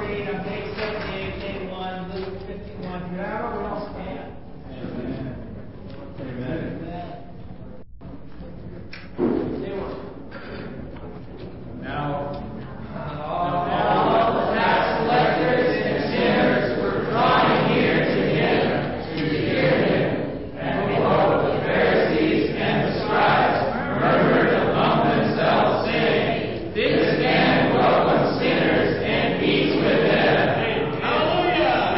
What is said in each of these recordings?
read on page 78, day 1, Luke 51. Do I know we all stand? Amen. Now, all the tax collectors and sinners were drawing near to him to hear him. And behold, the Pharisees and the scribes murmured among themselves, saying, This man welcomes sinners and eats with them. Hallelujah!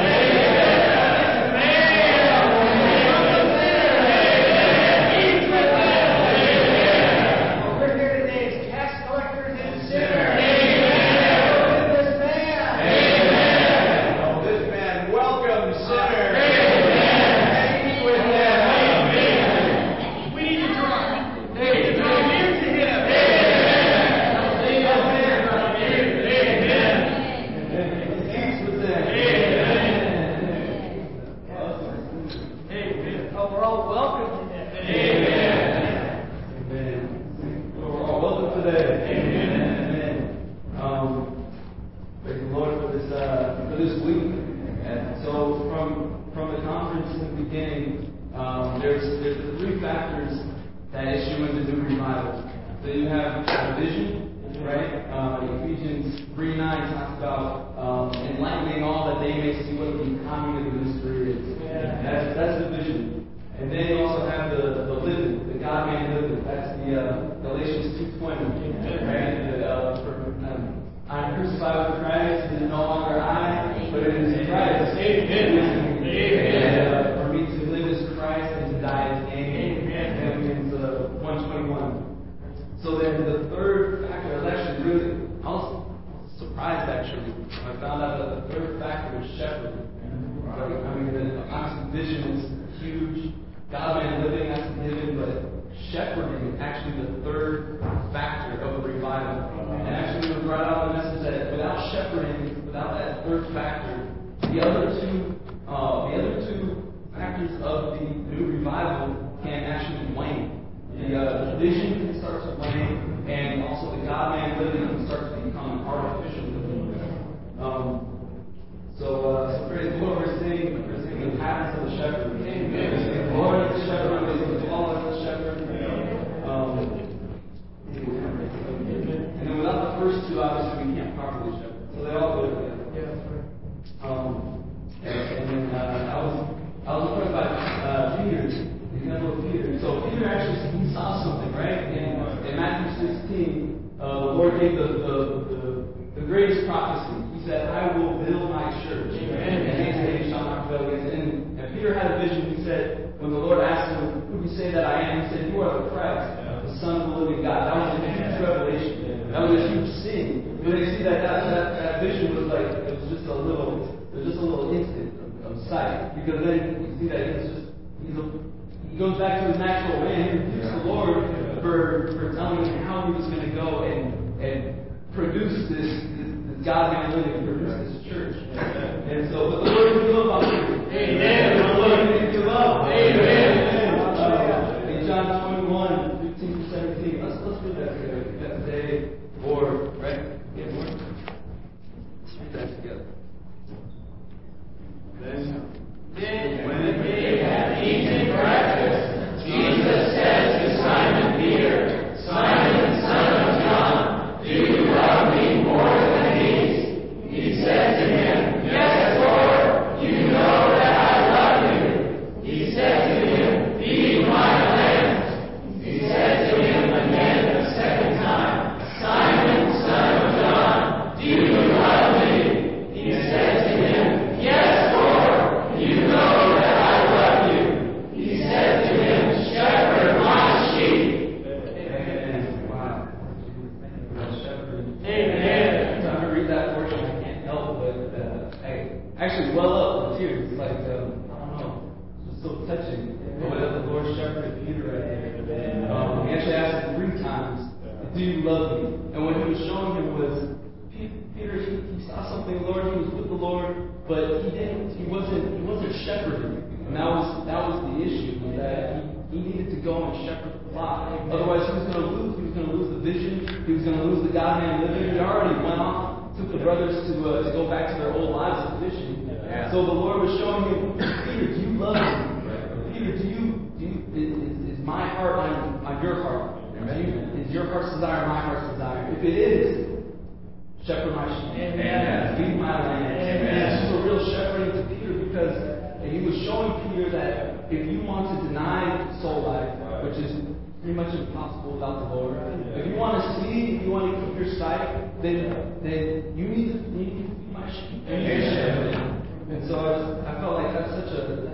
Otherwise, he was going to lose the vision. He was going to lose the God-man living. He already went off took the brothers to go back to their old lives of fishing. Yeah. So the Lord was showing him, Peter, do you love me? Peter, is my heart on your heart? Is your heart's desire my heart's desire? If it is, shepherd my sheep. Amen. Feed my lamb. Amen. And this was a real shepherding to Peter because he was showing Peter that if you want to deny soul life, which is pretty much impossible without the Lord, if you want to see, if you want to keep your sight, then you need to feed my sheep. And so I felt like that's such a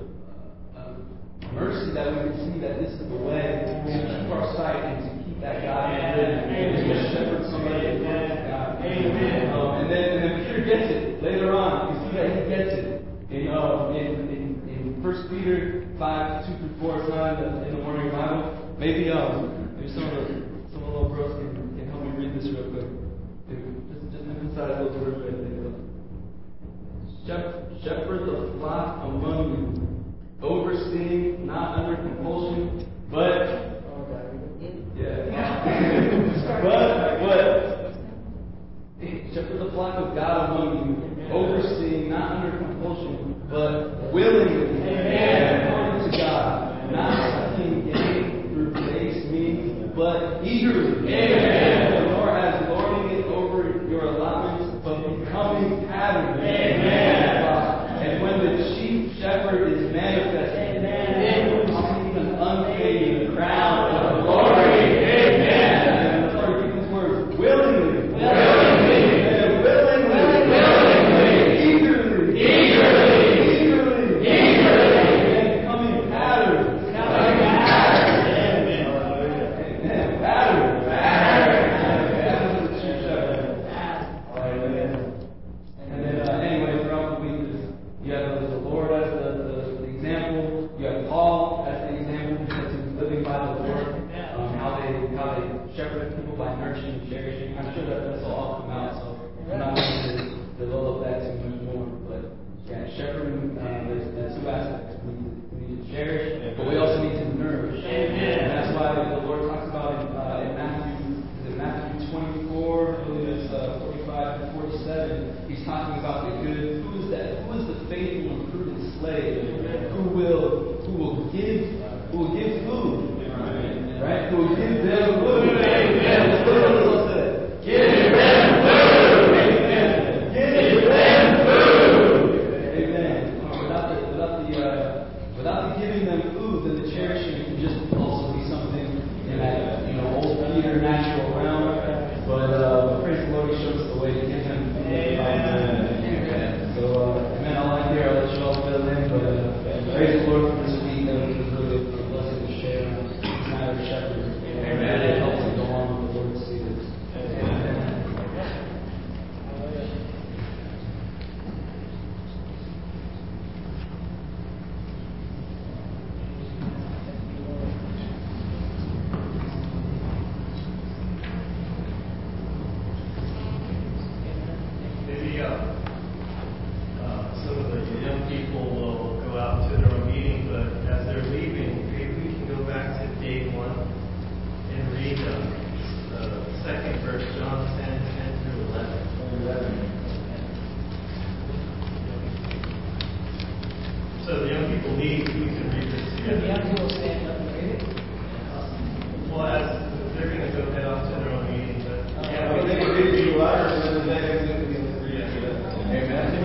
mercy that we can see that this is the way to keep our sight and to keep that God in rhythm and to shepherd somebody in front of God. Amen. And then Peter gets it later on. You see that he gets it in 1 Peter 5, 2-4. It's not in the morning Bible. Maybe some of the little girls can help me read this real quick. Just emphasize those words right there. Shepherd the flock among you, overseeing, not under compulsion, but shepherd the flock of God among you, overseeing, not under compulsion, but willingly, according to God, not seeking gain through base means, but eagerly, nor as lording it over your allotments, but becoming patterns. And when the chief shepherd is manifested, receiving an unfading crown of glory. And let's repeat these words: willingly, and becoming patterns. Shepherding people by nurturing and cherishing. I'm sure that this will all come out, so I'm not going to develop that too much more. But yeah, shepherding, there's two aspects. We need to cherish, but we also need to nourish. And that's why the Lord talks about in Matthew 24, I believe it's 45 to 47. He's talking about the good. Who is the faithful and prudent slave who will give food? Right? Who will give them food? Amen. Give them food. Amen. Give them food. Amen. Without the giving them food, then the cherishing can just also be something in that old Peter natural realm. But praise the Lord, He shows us the way to give them food. Amen. So amen. All I hear, I'll let you all fill in. But praise the Lord for this week. That was really a blessing to share on this matter of shepherding. Amen. It helps to go on with the Lord's leaders. Amen. Maybe some of the young people will go out to their own meeting, but as they're leaving, maybe we can go back to day 1 and read the second verse, John 10 through 11. So the young people leave, we can read this together. The young people stand up and read it. Well, as they're going to go head off to their own meeting, but They can read it to you live, and then Amen.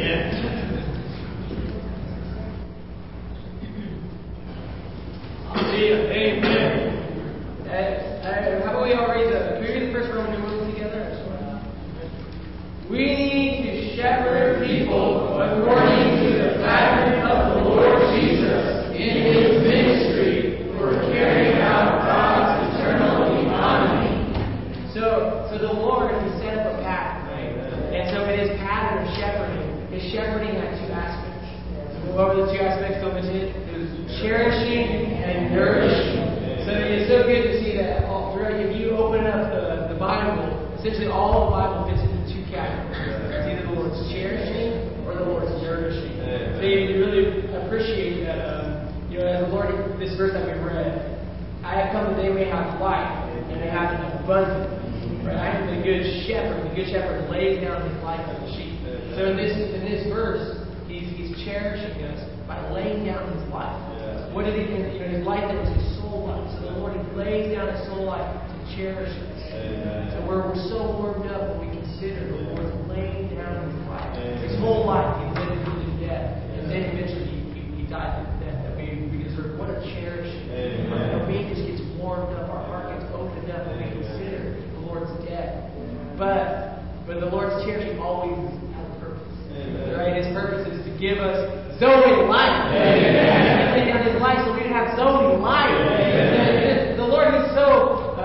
Amen. How about we all read can we read the first Roman numeral together? We need to shepherd people according to the pattern of the Lord Jesus in His ministry for carrying out God's eternal economy. So the Lord has set up a pattern, and so in His pattern of shepherding, His shepherding had two aspects. What were the two aspects of it? It was cherishing and nourishing. So it's so good to see that all throughout. If you open up the Bible, essentially all the Bible fits into two categories. It's either the Lord's cherishing or the Lord's nourishing. So you really appreciate that. As the Lord, this verse that we read, I have come that they may have life and they have it abundantly. Right? I am the good shepherd. shepherd. The good shepherd lays down his life for the sheep. So in this verse, he's cherishing us by laying down his life. What did he do? His life that was his soul life. So the Lord lays down his soul life to cherish us. So we're so warmed up when we consider the Lord laying down his life. His whole life he lived through death, and then eventually he died through death. That we deserve. What a cherishing. Our being just gets warmed up. Our heart gets opened up when we consider the Lord's death. But the Lord's cherishing always has a purpose. Right? His purpose is to give us Zoe life. He laid down his life so we can have Zoe life. The Lord is so,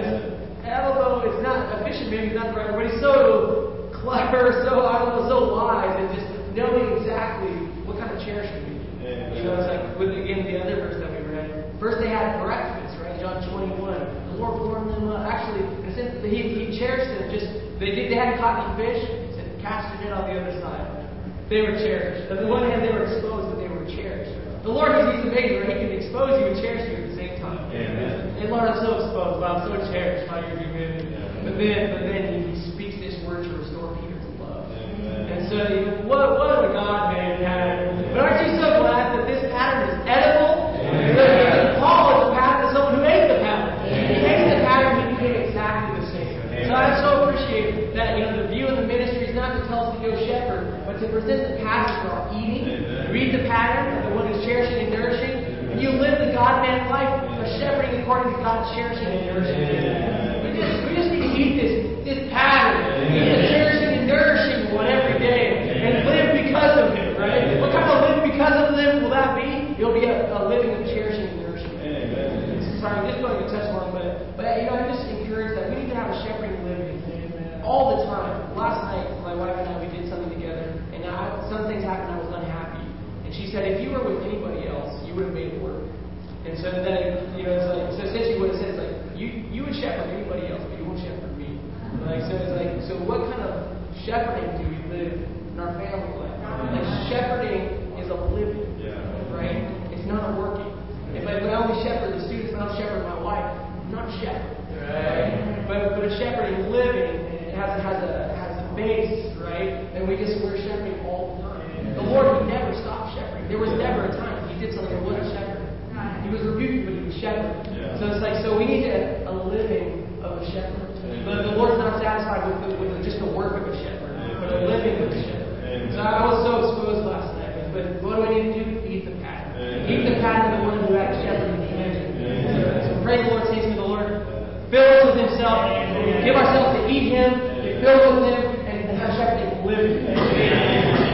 although it's not efficient, maybe it's not the right word, but he's so clever, so wise, and just knowing exactly what kind of cherishing we need. It's like with again the other verse that we read. First they had breakfast, right? John 21. The Lord warmed them up. Actually, in a sense, he cherished them. They hadn't caught any fish. He said, cast your net on the other side. They were cherished. On the one hand, they were exposed, but they were cherished. The Lord, he's amazing, right? He can expose you and cherish you at the same time. Amen. And Lord, I'm so exposed, but I'm so cherished by your humanity. But then he speaks this word to restore Peter to love. And so, what a God man we have. But aren't you so glad that this pattern is edible? Paul is a pattern of someone who ate the pattern. He ate the pattern, he became exactly the same. So I so appreciate that, the view in the ministry is not to tell us to go shepherd, but to present the pattern for our eating. Read the pattern of the one who's cherishing and nourishing. And you live the God-man life of shepherding according to God's cherishing and nourishing. We just need to eat this pattern. Eat the cherishing and nourishing one every day. And live because of Him, right? What kind of live because of Him will that be? It'll be a living of cherishing and nourishing. Sorry, I'm just going to touch on, but I'm just encouraged that we need to have a shepherding living all the time. Last night, my wife and I, we did something together, and some things happened. I was unhappy, and she said, if you were with anybody else, you would have made it work. And so then, it's like, so essentially what it says is like, you would shepherd anybody else, but you won't shepherd me. So what kind of shepherding do we live in our family life? Like shepherding is a living, right? It's not a working. If I only shepherd the students, but I don't shepherd my wife, I'm not a shepherd. Right? But a shepherding living has a base, right? And we're shepherding all the time. The Lord would never stop shepherding. There was never a time he did something that wasn't shepherding. He was rebuked, but he was shepherding. So it's like, so we need a living of a shepherd. But the Lord's not satisfied with just the work of a shepherd, but a living of a shepherd. So I was so exposed last night. But what do I need to do? Eat the pattern. Eat the pattern of the one who had shepherding. So praise the Lord, saints, may the Lord fill us with Himself. Give ourselves to eat Him, be filled with Him, and have shepherding living.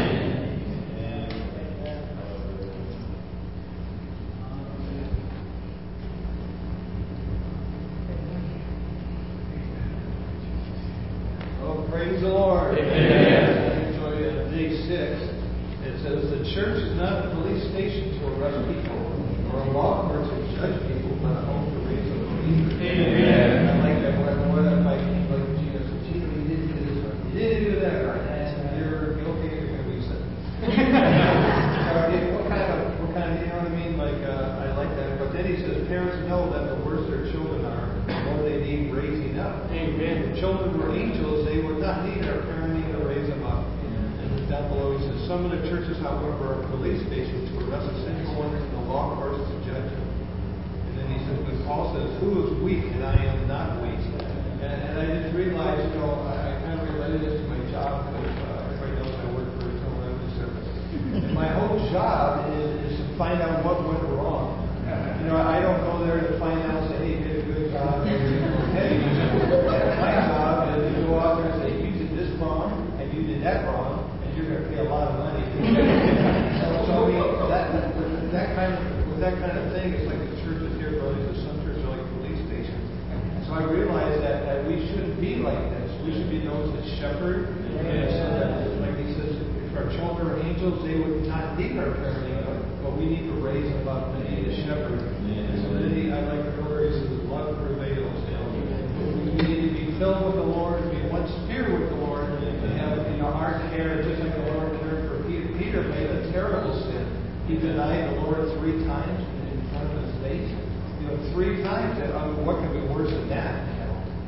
Praise the Lord. Amen. Enjoy day 6. It says the church is not a police station to arrest people or a law court to judge people, but a home to raise up believers. Amen. I like that. What if like Jesus said, you didn't do this one, you didn't do that right. You're guilty. You're going to be sentenced. What kind of you know what I mean? Like I like that. But then he says parents know that the worse their children are, the more they need raising up. Amen. If children were angels, they would not need our parenting to raise them up. And down below he says, some of the churches, however, are police stations to arrest the sinful ones and the law courts to judge them. And then he says, but Paul says, who is weak and I am not weak? And I just realized, I kind of related this to my job because everybody knows I work for Internal Revenue Service. And my whole job is to find out what went wrong. I don't go there to find out, say, hey, you did a good job. Hey, my job is to go out there and say, you did this wrong, and you did that wrong, and you're going to pay a lot of money. So that kind of thing, it's like the churches here, brothers, some churches are like police stations. So I realized that we shouldn't be like this. We should be those that shepherd. And so that, like he says, if our children are angels, they would not need our parenting, but we need to raise them up. We need to shepherd. And so then I like the word, he says, love prevails. We need to be filled with the Lord, be one spirit with the Lord, and have our care, just like the Lord cared for Peter. Peter made a terrible sin. He denied the Lord 3 times in front of his face. 3 times. What could be worse than that?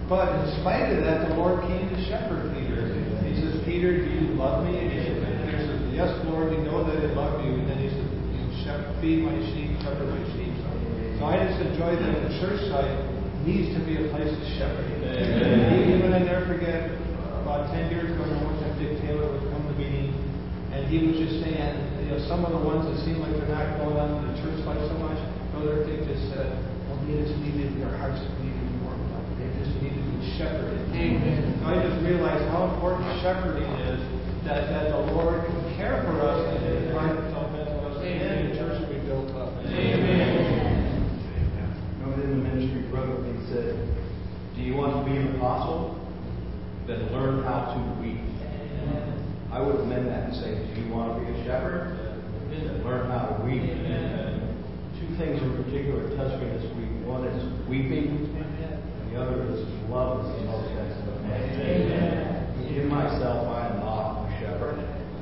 But in spite of that, the Lord came to shepherd Peter. He says, Peter, do you love me? And Peter says, yes, Lord, we know that I love you. And then he says, feed my sheep, shepherd my sheep. So I just enjoy that the church site needs to be a place of shepherding. Even I never forget, about 10 years ago, one time Dick Taylor would come to the meeting, and he was just saying, some of the ones that seem like they're not going on to the church life so much, Brother Dick just said, well, they just needed their hearts to be warmed up. They just needed to be shepherded. So I just realized how important shepherding is, that the Lord can care for us and invite himself into us, and the church will be built up. In the ministry, Brother Lee said, do you want to be an apostle? Then learn how to weep. I would amend that and say, do you want to be a shepherd? Then learn how to weep. Two things in particular touch me this week. One is weeping, and the other is love is the most excellent way. In myself, I am not a shepherd.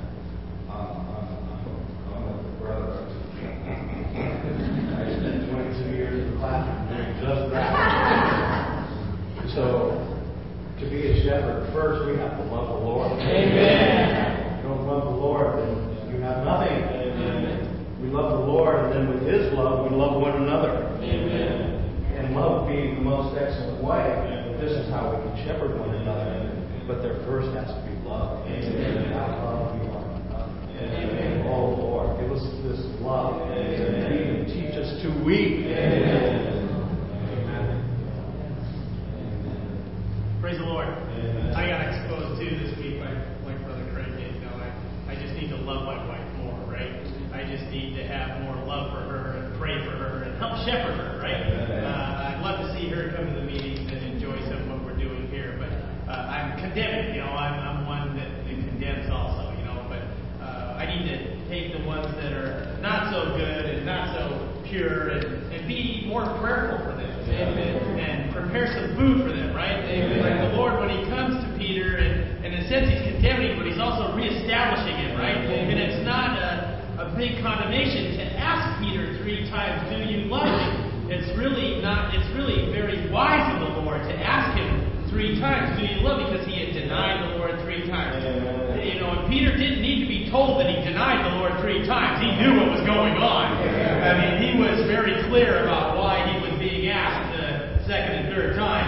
I'm a brother. I spent 22 years in the classroom doing just that. So, to be a shepherd, first we have to love the Lord. Amen. If you don't love the Lord, then you have nothing. Amen. We love the Lord, and then with His love, we love one another. Amen. And love being the most excellent way. This is how we can shepherd one another. But there first has to be love. Amen. Without love, we are nothing. Amen. Oh Lord, give us this love. Amen. Teach us to weep. Amen. Praise the Lord. I got exposed too this week like Brother Craig did. I just need to love my wife more, right? I just need to have more love for her and pray for her and help shepherd her, right? I'd love to see her come to the meetings and enjoy some of what we're doing here, but I'm condemning. I'm one that condemns also, but I need to take the ones that are not so good and not so pure and be more prayerful for them and prepare some food for them, right? Like the Lord, when He comes to Peter, and in a sense He's condemning, but He's also reestablishing him, right? And it's not a big condemnation to ask Peter 3 times, do you love me? It's really very wise of the Lord to ask him 3 times, do you love me? Because he had denied the Lord 3 times. And Peter didn't need to be told that he denied the Lord 3 times. He knew what was going on. I mean, he was very clear about why he was being asked the 2nd and 3rd time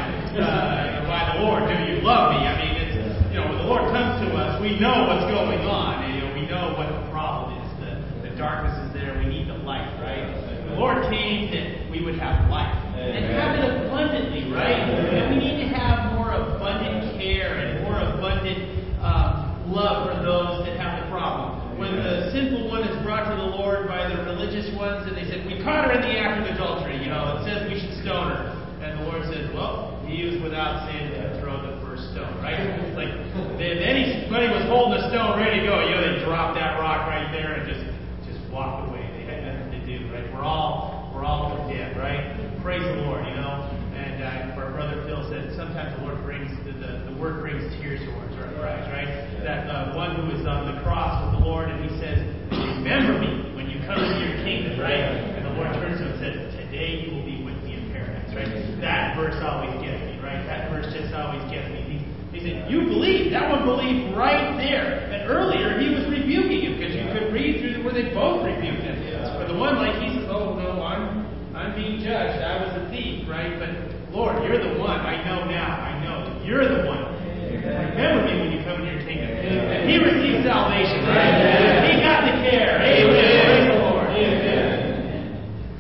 by the Lord, do you love me? I mean, it's, when the Lord comes to us, we know what's going on. We know what the problem is. The darkness is there. We need the light, right? The Lord came that we would have life and have it abundantly, right? And we need to have more abundant care and more abundant love for those that have the problem. When the sinful one is brought to the Lord by the religious ones, and they said, we caught her in the act of adultery, it says we should stone her. And the Lord says, well, he was without sin to throw the first stone, right? It's like, if anybody was holding a stone ready to go, they dropped that rock right there and just walked away. They had nothing to do, right? We're all condemned, right? Praise the Lord, And our brother Phil said sometimes the Lord brings the word brings tears to our eyes, right? That one who is on the cross with the Lord, and he says, "Remember me when you come into your kingdom," right? And the Lord turns to him and says, "Today you will be with me in paradise," right? That verse always gets me, right? That verse just always gets me. He said, "You believe." That one believed right there. And earlier he was rebuking him because you could read through where they both rebuked him. But the one, he says, "Oh no, I'm being judged. I was a thief," right? But Lord, you're the one. I know now. I know that you're the one. Remember me when you come into your kingdom. And he received salvation, right? He got the care. Amen. Praise the Lord. Amen.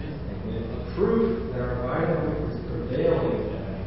The proof that our Bible is prevailing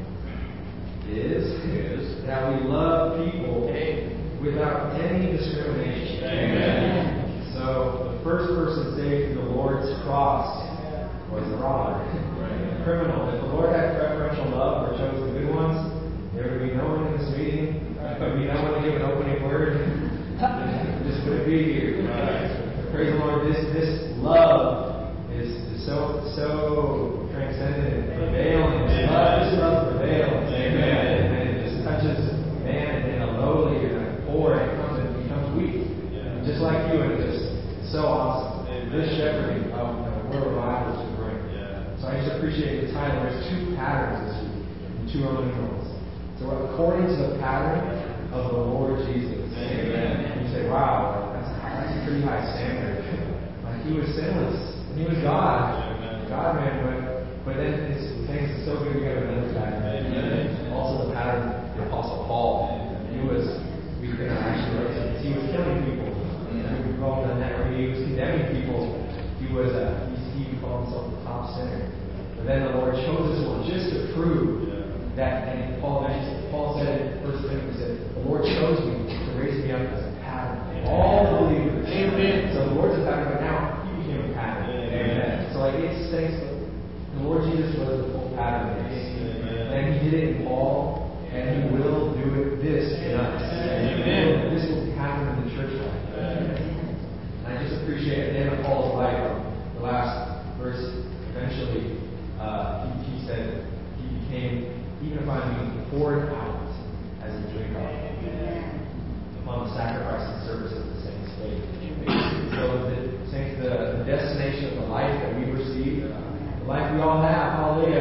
is that we love people without any discrimination. Amen. So the first person saved through the Lord's cross was a robber, a criminal. If the Lord had preferential love or chose the good ones, there would be no one in this meeting. There would be no one to give an opening word. This wouldn't be here. Praise the Lord. This love is so transcendent and prevailing. This love prevails. Amen. And it just touches man in a lowly and a poor, and it becomes weak. Just like you, and it's just so awesome. This shepherding of what revivals to bring. So I just appreciate the title. There's 2 patterns this week, and 2 Roman numerals. So according to the pattern of the Lord Jesus. Amen. You say, wow, that's a pretty high standard. Like he was sinless, and he was God. God-man, but then it's so good we have another pattern. Also the pattern of the Apostle Paul. He was killing people. We call him that, or he was condemning people. He called himself the top sinner. But then the Lord chose this one just to prove that, and Paul said in 1 Timothy, the Lord chose me to raise me up as a pattern. All believers. Amen. So the Lord's a pattern, but now he became a pattern. Amen. So it's thanks to the Lord Jesus was the full pattern. And he did it in Paul, and he will do this in us. Amen. This will happen in the church life. And I just appreciate at the end of Paul's life, the last verse, eventually he said he became, even if I'm being poured out as a drink offering upon the sacrifice and service of the saints' faith. So the destination of the life that we receive, the life we all have, hallelujah,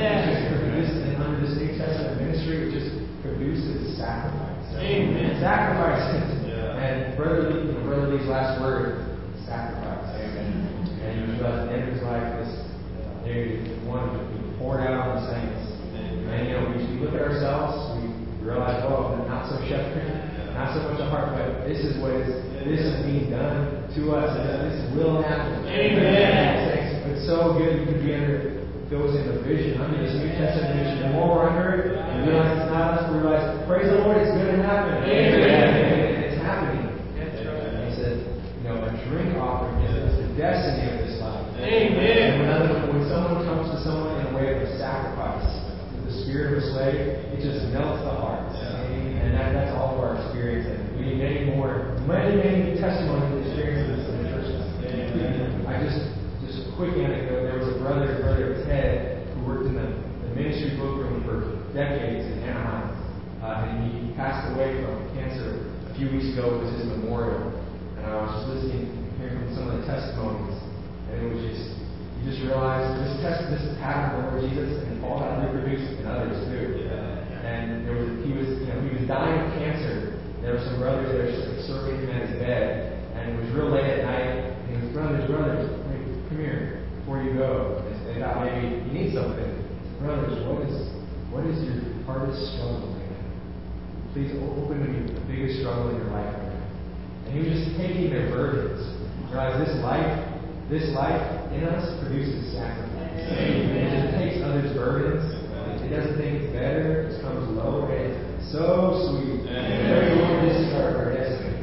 and under this New Testament ministry, it just produces sacrifice. Amen. Sacrifices. And Brother Lee's last word, sacrifice. Amen. And he was at the end of his life, he wanted to be poured out on the saints. And we look at ourselves, we realize, well, not so shepherd, not so much a heart, but this is being done to us. This will happen. Amen. It's so good you can be under those in the vision, under this New Testament vision. The more we're under it, and realize it's not us, we realize, praise the Lord, it's going to happen. Amen. It's happening. That's right. And he said, a drink offering is the destiny of this life. Amen. And when someone comes to someone in a way of a sacrifice, with the spirit of a slave, it just melts the heart. And that's all of our experience. And we need many testimonies and experiences in the churches. I just a quick anecdote. There was a brother Ted, who worked in the ministry book room for decades in Anaheim. And he passed away from cancer a few weeks ago. It was his memorial. And I was just hearing from some of the testimonies. And it was you just realize this pattern of the Lord Jesus, and all that reproduced in others too. And he was dying of cancer. There were some brothers that were serving him at his bed, and it was real late at night. And he was, brothers, come here before you go. And they thought maybe you need something. Brothers, what is your hardest struggle right now? Please open to me the biggest struggle in your life right now. And he was just taking their burdens. Realize this life in us produces sacrifice. It takes others' burdens. It doesn't think it's better. It comes low. And it's so sweet. Praise the Lord, this is our destiny.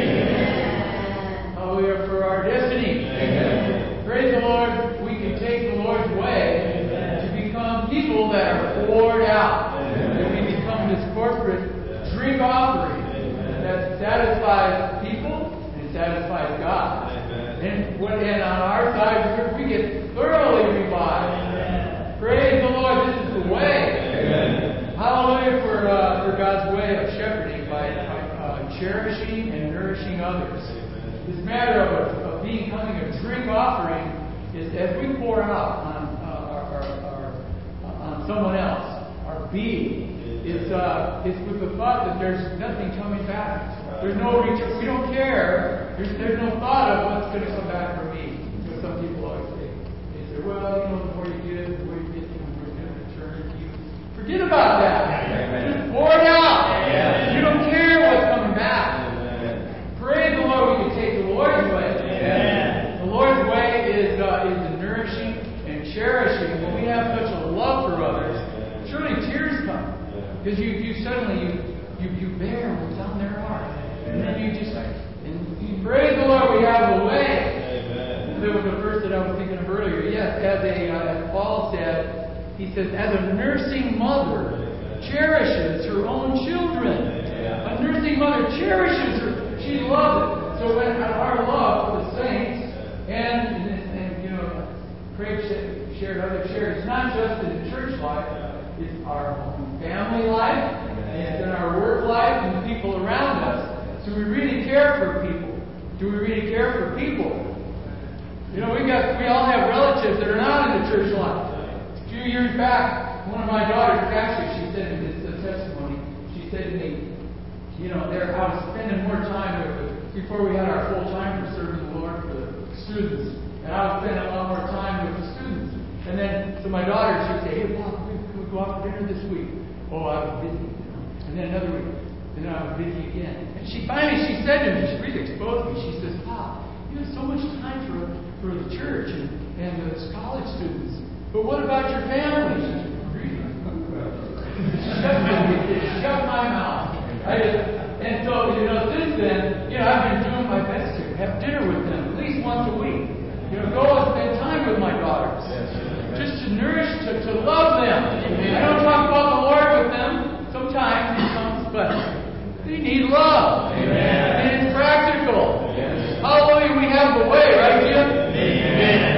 Amen. Hallelujah for our destiny. Amen. Praise the Lord. We can take the Lord's way to become people that are poured out. That we become this corporate drink offering that satisfies people and satisfies God. And on our side, we get thoroughly revived. Praise the Lord. This is the way. Hallelujah for God's way of shepherding by cherishing and nourishing others. This matter of becoming a drink offering is as we pour out on someone else, our being. It's with the thought that there's nothing coming back. There's no return. We don't care. There's no thought of what's going to come back for me. What some people always say. They say, well, the more you give, the more you get, the more you're going to return. Forget about that. Just pour it out. You don't care what's coming back. Praise the Lord. We can take the Lord's way. The Lord's way is the nourishing and cherishing. When we have such a love for others, surely tears come. Because you suddenly bear what's on their heart. And then you just praise the Lord, we have the way. There was a verse that I was thinking of earlier. Yes, as Paul said, he says, as a nursing mother cherishes her own children. A nursing mother cherishes her. She loves it. So when our love for the saints and Craig shared, it's not just in the church life, it's our family life, it's in our work life, and the people around us. Do we really care for people? Do we really care for people? We all have relatives that are not in the church life. A few years back, one of my daughter's pastors, she said in this testimony, said to me, I was spending more time before we had our full time for serving the Lord for the students, and I was spending a lot more time with the students. And then, so my daughter, she'd say, "Hey, Bob, can we go out for dinner this week?" "Oh, I was busy." And then another week, then I was busy again. And she said to me, she really exposed me. She says, "Wow, you have so much time for the church and the college students. But what about your family?" Shut my mouth. And so, since then, I've been doing my best to have dinner with them at least once a week. Go and spend time with my daughters. Just to nourish, to love them. I don't talk about the Lord with them. Sometimes He comes, but they need love. And it's practical. Hallelujah, we have the way, right, Jim? Amen.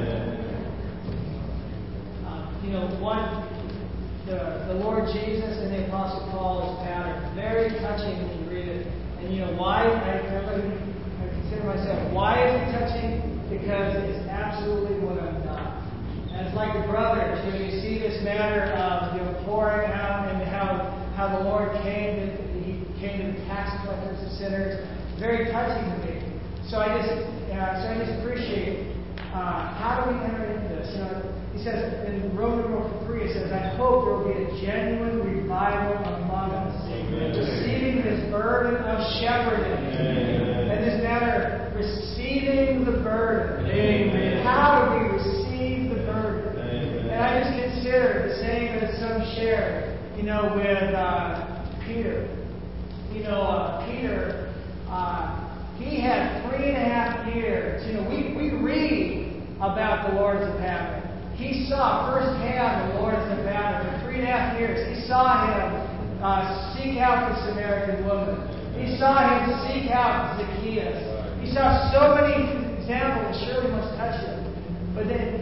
The Lord Jesus and the Apostle Paul is pattern. Very touching when you read it. And why? I consider myself. Why is it touching? Because it's absolutely what I'm not. And it's like the brothers. You see this matter of pouring out and how the Lord came. He came to the tax collectors and sinners. Very touching to me. So I just appreciate how do we enter into this? He says in Romans 3, it says, "I hope there will be a genuine revival among us, receiving this burden of shepherding." And this matter, receiving the burden. Amen. How do we receive the burden? And I just consider the same as some shared, with Peter. Peter, he had 3.5 years. We read about the Lords of Battle. He saw firsthand the Lords of Battle for 3.5 years. He saw him seek out the Samaritan woman. He saw him seek out Zacchaeus. He saw so many examples. Surely must touch him. But then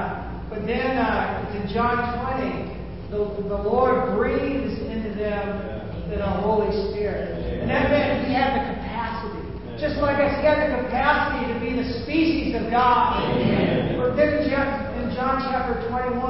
in John 20, the Lord breathes into them the Holy Spirit, and that meant he had the capacity. Just like us, he had the capacity to be the species of God. But then in John chapter 21,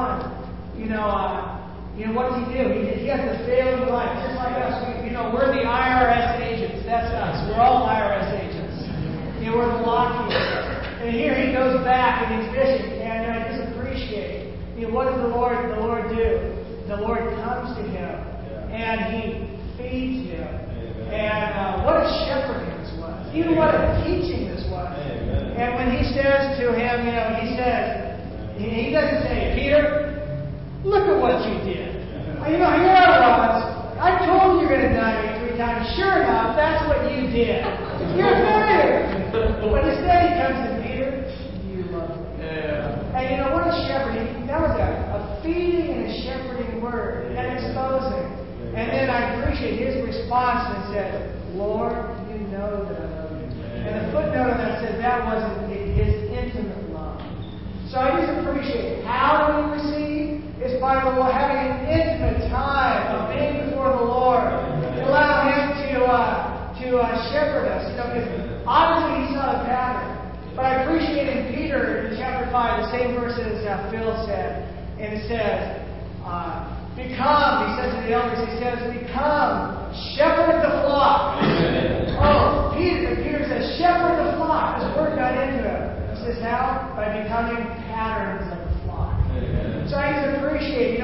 what does he do? He has the failing life. Just like us, we're the IRS agents. That's us. We're all IRS agents. We're the Lockheed. And here he goes back and he's fishing. And I just appreciate, what does the Lord do? The Lord comes to him and he feeds him. And what a shepherding this was. Even what a teaching this was. And when he says to him, he doesn't say, "Peter, look at what you did. Here I was. I told you you're going to deny me 3 times. Sure enough, that's what you did. You're a failure." But instead he comes to Peter, "You love me." And what a shepherding. That was a feeding and a shepherding word. And exposing. And then I appreciate his response and said, "Lord, you know that I love you." And the footnote on that says that wasn't his intimate love. So I just appreciate how do we receive? It's by the Lord having an intimate time of being before the Lord. Allow Him to shepherd us. Because obviously He saw the pattern. But I appreciate in Peter in chapter 5 the same verses Phil said, and it says, "Become," he says to the elders, he says, "Become, shepherd the flock." Oh, Peter says, "Shepherd the flock." This word got into him. He says, how? By becoming patterns of the flock. So I just appreciate,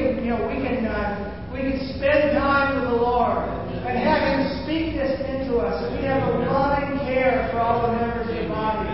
we can spend time with the Lord and have Him speak this into us. And we have a loving care for all the members of the body.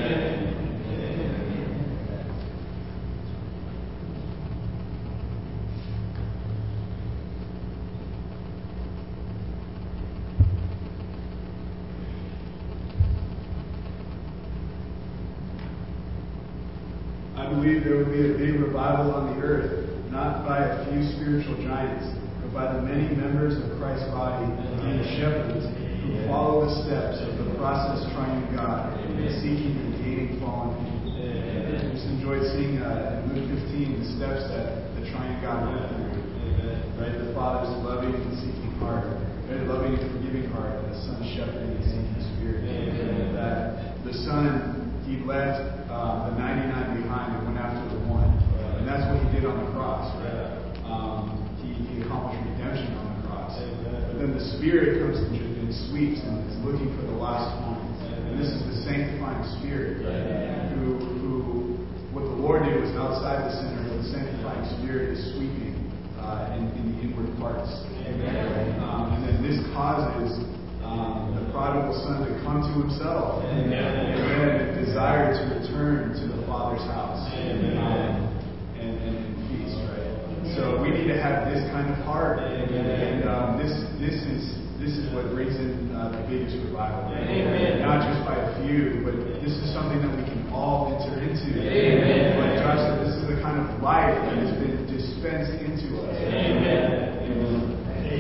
I believe there will be a big revival on the earth, not by a few spiritual giants, but by the many members of Christ's body and shepherds who follow the steps of the process triune God, seeking and gaining fallen people. I just enjoyed seeing in Luke 15 the steps that the triune God went through. Right? The Father's loving and seeking heart, very loving and forgiving heart, and the Son's shepherding and seeking spirit. That the Son, He left the 99 behind and went after the one. And that's what He did on the cross. Right? He accomplished redemption on the cross. house. But then the Spirit comes and sweeps and is looking for the lost ones. And this is the sanctifying Spirit who what the Lord did was outside the center, but the sanctifying Spirit is sweeping in the inward parts. And then this causes the prodigal son to come to himself and then desire to return to the Father's house and feast, right? So we need to have this kind of heart, and this is what brings in the biggest revival. Not just by a few, but this is something that we can all enter into. Like Josh said, this is the kind of life that has been dispensed into us. Amen.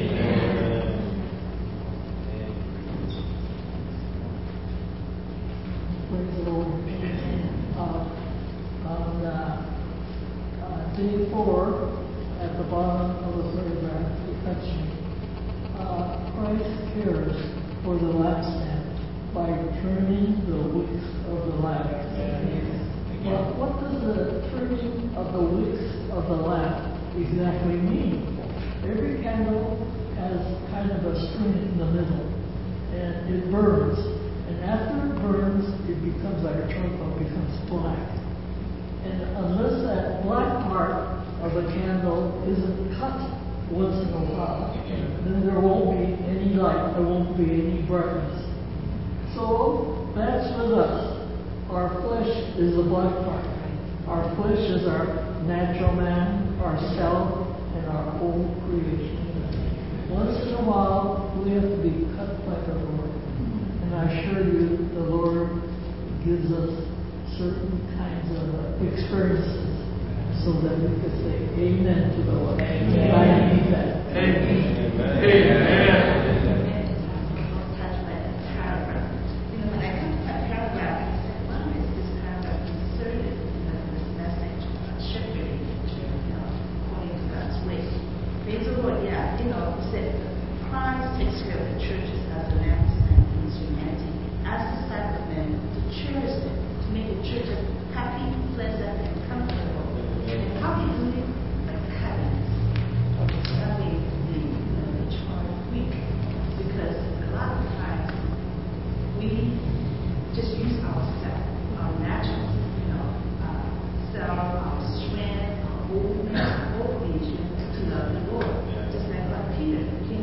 Praise the Lord. On day 4, at the bottom of the paragraph, it touched me. Christ cares for the lampstand by turning the wicks of the lamp. Well, what does the turning of the wicks of the lamp exactly mean? Every candle has kind of a string in the middle, and it burns. And after it burns, it becomes like a charcoal, becomes black. And unless that black part of the candle isn't cut once in a while, then there won't be any light, there won't be any brightness. So that's with us. Our flesh is the black part. Our flesh is our natural man, our self, and our old creation. Once in a while, we have to be cut by the Lord. And I assure you, the Lord gives us certain kinds of experiences so that we can say amen to the Lord. Amen. I need that. Amen. Touched by that paragraph. When I come to that paragraph, I said, why is this paragraph inserted in this message on shepherding, according to God's way? Praise the Lord. Yeah, you said Christ takes care of the churches as a lampstand in his humanity, as disciple men to cherish them, to make the churches happy, pleasant, and comfortable. And how do you do it? Like happiness. Having the charge weak. Because a lot of times we just use ourselves, our natural, self, our strength, our movement, our obedience to love the Lord. Just like what Peter, in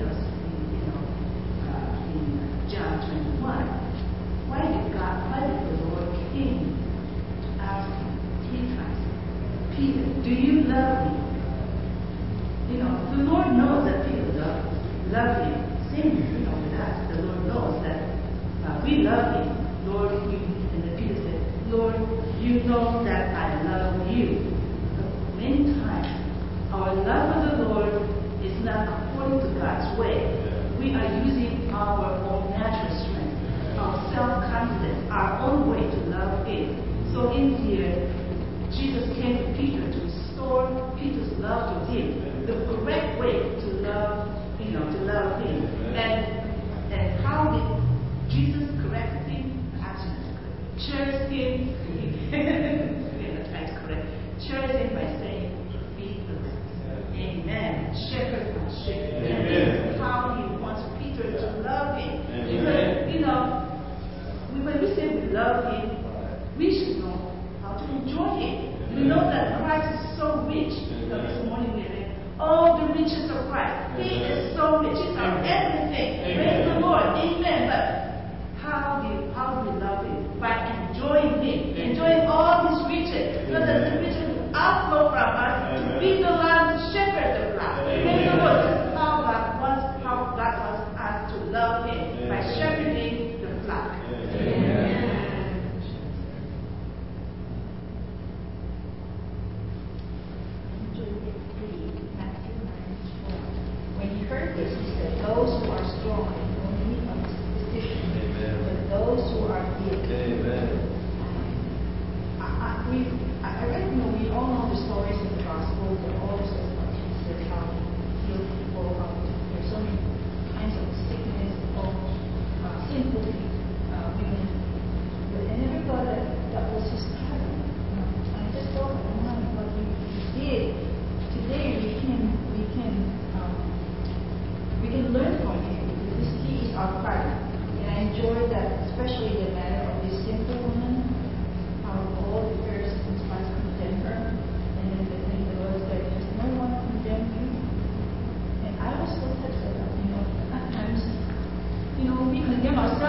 John 21. Why did the Lord King ask him 3 times, Peter, do you love me? The Lord knows that people love him. Same, with us. The Lord knows that we love him. Lord, and then Peter said, Lord, you know that I love you. But many times, our love for the Lord is not according to God's way. We are using our own natural strength, our self-confidence, our own way to love him. So in here, Jesus came to Peter to restore Peter's love to him, the correct way to love, to love him. And how did Jesus correct him? Action is correct. Cherish him. That's correct. Cherish him by saying, "Be the rest." Amen. Shepherd my sheep. And this is how he wants Peter to love him. Because when we say we love him, we should know how to enjoy him. We know that Christ is so rich. This morning we read, all the riches of Christ. He is so rich. He's our everything. Praise the Lord. Amen. But how do we love him? By enjoying him. Enjoying all his riches. So that the riches will outflow from us to be the one to shepherd the flock. Praise the Lord. This is how God wants us to love him. By shepherding the flock. Amen. When he heard this, he said, those who are strong and only of superstition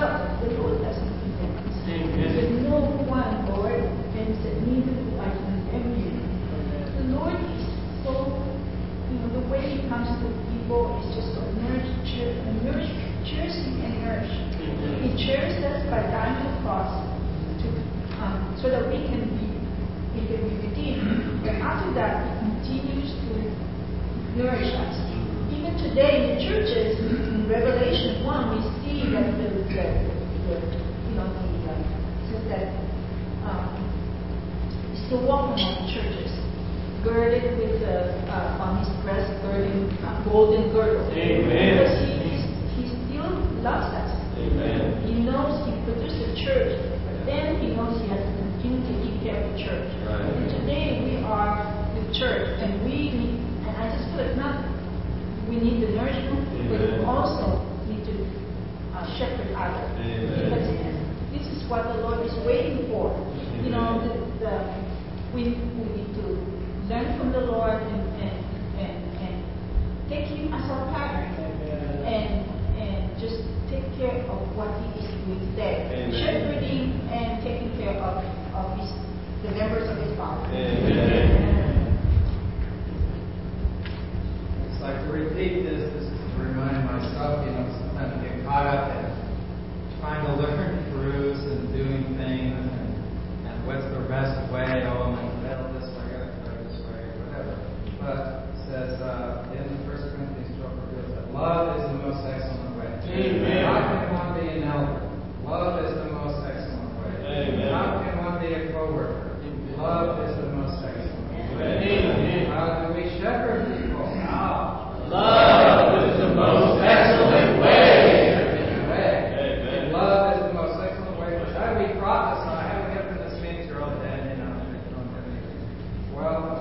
love, the Lord doesn't condemn us. He said, no one, Lord, and he said, neither do I condemn you. The Lord is so, the way He comes to people is just to cheers He can nourish. He cheers us by dying on the cross so that we can be redeemed. And after that, He continues to nourish us. Even today in the churches, in Revelation 1, we see that says that He's still walking on the churches, girded with on His breast, girding golden girdle. Amen. Because He still loves us. Amen. He knows He produced the church, but then He knows He has to continue to take care of the church. Right. And today we are the church, and we need, and I just feel like we need the nourishment, but we also need to shepherd others. Because this is what the Lord is waiting for. We need to learn from the Lord and take Him as our pattern, and just take care of what He is doing today, shepherding and taking care of the members of His body. It's like to repeat this is to remind myself, sometimes you get caught up in trying to learn truths and doing things and what's the best way, I'm going to fail this way, I'm going to try this way, whatever. But it says in 1 Corinthians 12, reveals that love is the most excellent way. Amen. How can one be an elder? Love is the most excellent way. Amen. How can one be a co-worker? Love is the most excellent way. Amen. How do we shepherd people? How? Love is the most excellent way. Amen. Love is the most excellent way. But how do we prophesy? How do we get from this means you're all dead and don't have anything? Well,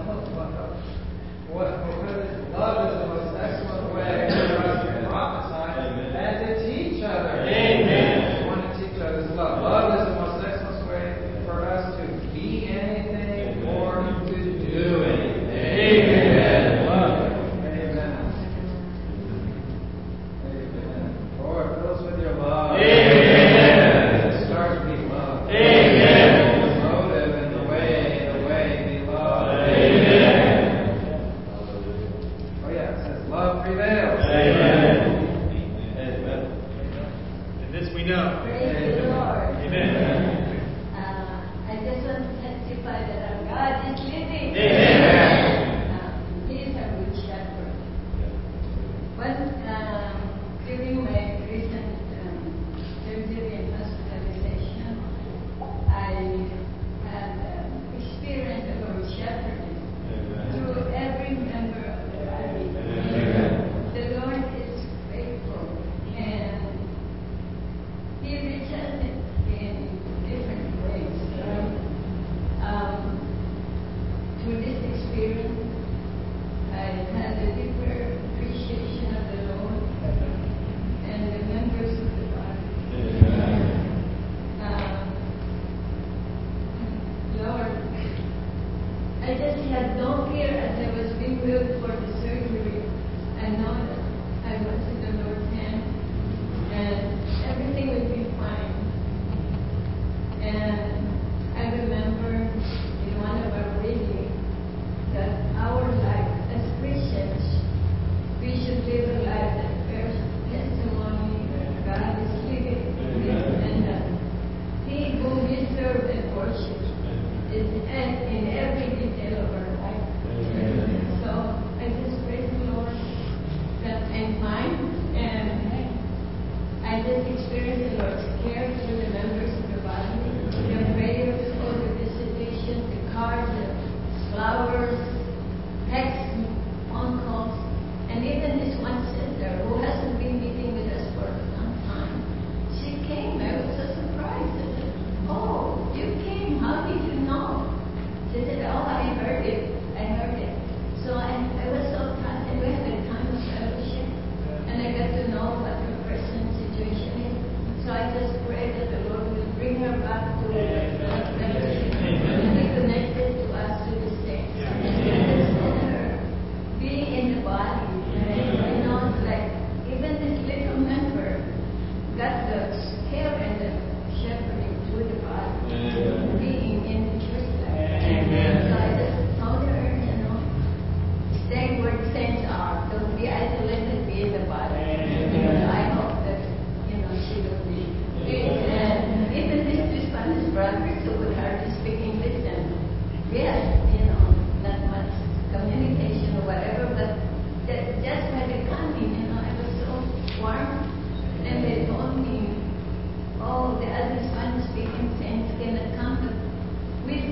love is the most excellent way for us to prophesy and to teach others. Amen. We want to teach others love. Love is the most excellent way for us to be anything or to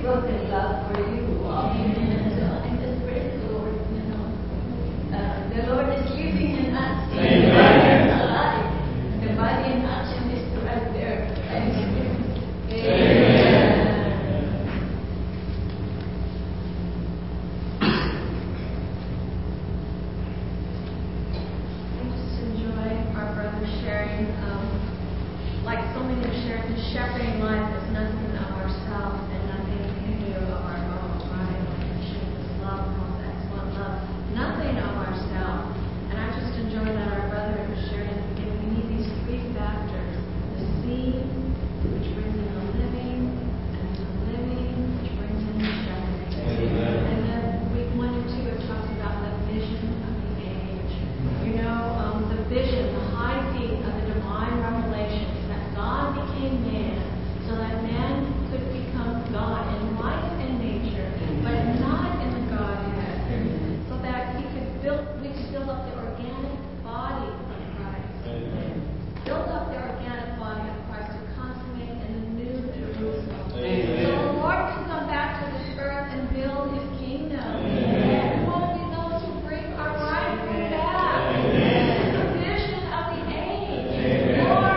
broken love for you. And so I just praise the Lord, the Lord is living in us. Amen. Alive. The body in action is right there. Amen. Like so many are sharing, the shepherding life is nothing of ourselves and nothing we can do of our own, right? This love, most excellent love, nothing of ourselves. And I just enjoy that our brother was sharing at the beginning. We need these three factors: the seed, which brings in the living, and the living, which brings in the shepherding. And then week 1 and 2 it talks about the vision of the age. You know, the vision, the high peak of the divine revelation. God became man so that man could become God in life and nature, but not in the Godhead. So that we could build up the organic body of Christ. Build up the organic body of Christ to consummate in the new Jerusalem. So the Lord can come back to this earth and build his kingdom. We want to be those who bring our bridegroom back. This is the vision of the age. Lord,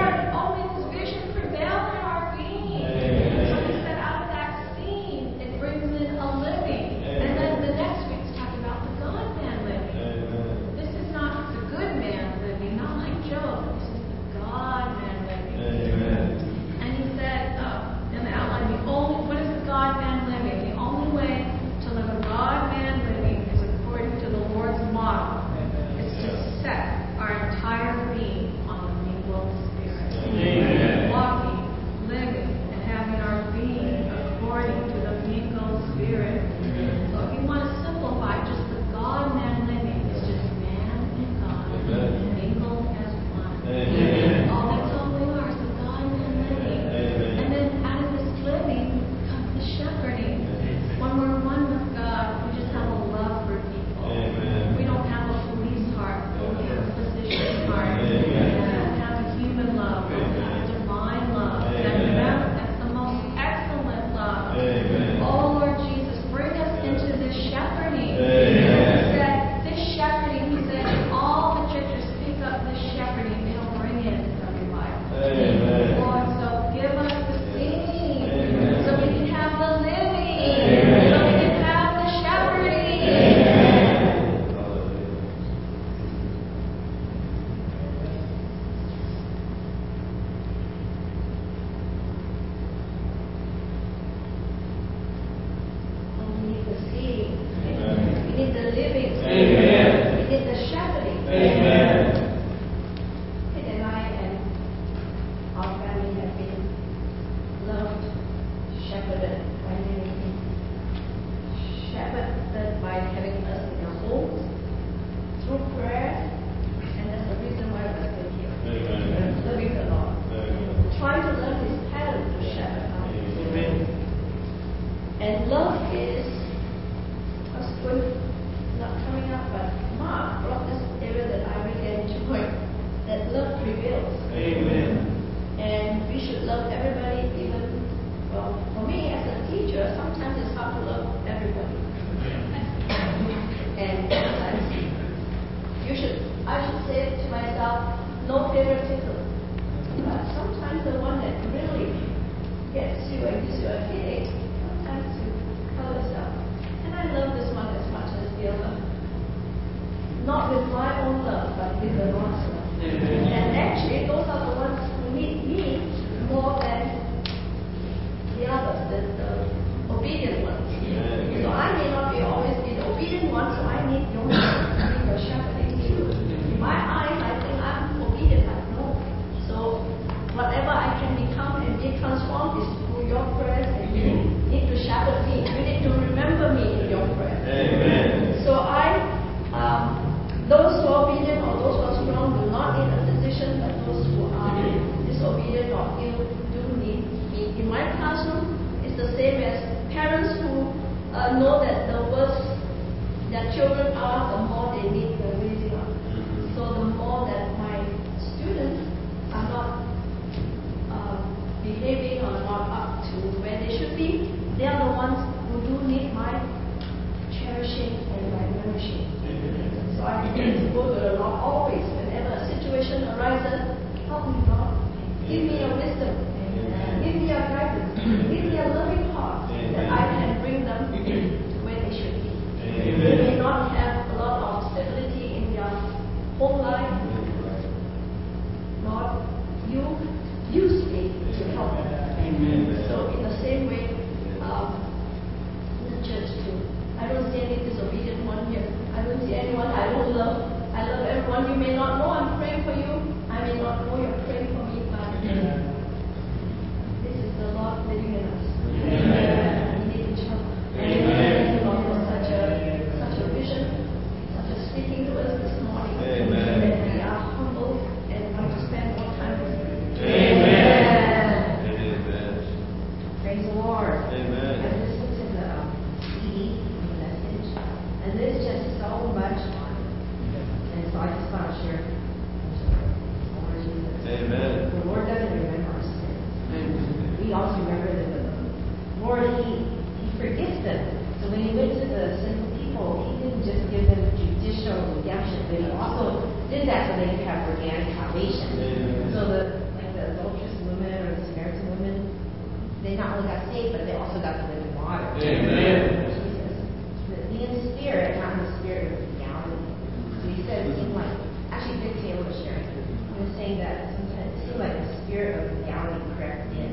not with my own love, but with the Lord's love. And actually, those are the ones who need me more than the others, the obedient ones. So I may not be always be the obedient one, so I need your shepherding too. In my eyes, I think I'm obedient, but no. So whatever I can become and be transformed is through your prayers, and you need to shepherd me. You need to remember me in your prayers. Amen. So those who are obedient or those who are strong do not need a physician, but those who are disobedient or ill do need me. In my classroom, it's the same as parents who know that the worse their children are, the more they need the raising up. So the more that my students are not behaving or not up to where they should be, they are the ones who do need my cherishing and my nourishing. So I begin to go to the Lord always. Whenever a situation arises, help me, God. Give me a wisdom. Give me a guidance. Give me a loving heart that I can bring them where they should be. They may not have a lot of stability in their home life. Lord, you use me to help them. So in the same way, in the church too, I don't see any disobedient one here. I don't see anyone I don't love. I love everyone. You may not know I'm praying for you. I may not know you're praying for me, but this is the Lord living in us. We need each other. Thank you, Lord, for such a vision, such a speaking to us this morning. That we are humble and want to spend more time with you. Praise the Lord. I listened to the CD message, and there's just so much fun. And so I just want to share. Lord Jesus. The Lord doesn't remember our sins. We also remember that the Lord, He forgives them. So when He went to the sinful people, He didn't just give them judicial redemption, but He also did that so they could have organic salvation. So the adulterous woman or the Samaritan woman, they not only got saved, but they also got the living water. Jesus. Be in spirit, not in the spirit of reality. So He said it seemed like, actually Dick Taylor was sharing. He was saying that sometimes it seemed like the spirit of reality crept in.